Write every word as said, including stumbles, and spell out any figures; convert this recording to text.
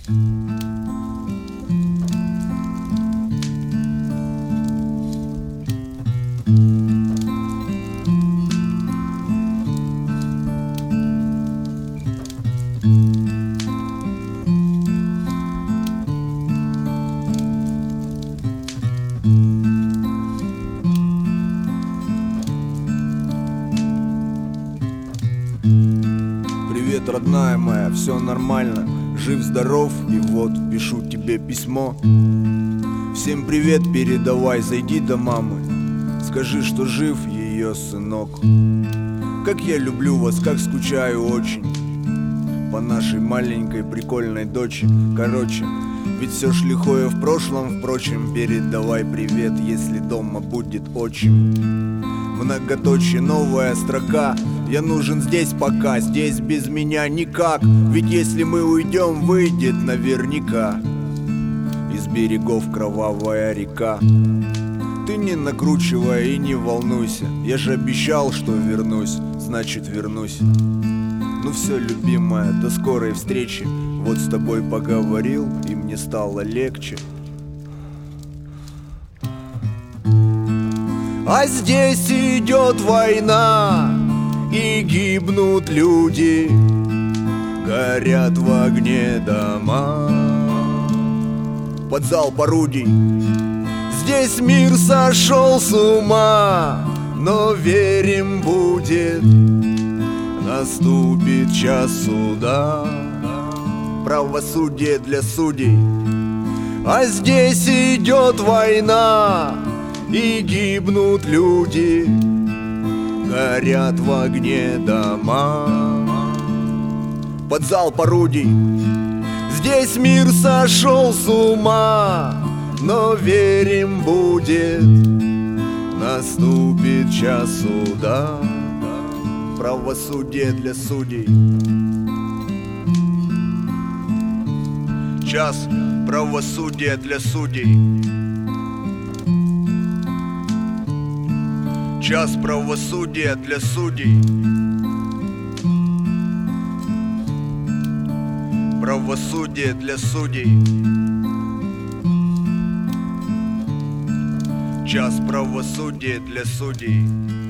Привет, родная моя, все нормально, жив-здоров, и вот пишу тебе письмо. Всем привет передавай, зайди до мамы, скажи, что жив ее сынок. Как я люблю вас, как скучаю очень по нашей маленькой прикольной дочи. Короче, ведь все ж лихое в прошлом, впрочем, передавай привет, если дома будет отчим. Многоточие, новая строка. Я нужен здесь пока, здесь без меня никак. Ведь если мы уйдем, выйдет наверняка из берегов кровавая река. Ты не накручивай и не волнуйся, я же обещал, что вернусь, значит вернусь. Ну все, любимая, до скорой встречи. Вот с тобой поговорил, и мне стало легче. А здесь идет война, и гибнут люди, горят в огне дома. Под залп орудий здесь мир сошел с ума, но верим, будет, наступит час суда. Правосудие для судей. А здесь идет война, и гибнут люди, горят в огне дома. Под залп орудий здесь мир сошел с ума, но верим, будет, наступит час суда. Правосудие для судей. Час правосудия для судей. Час правосудия для судей. Правосудие для судей. Час правосудия для судей.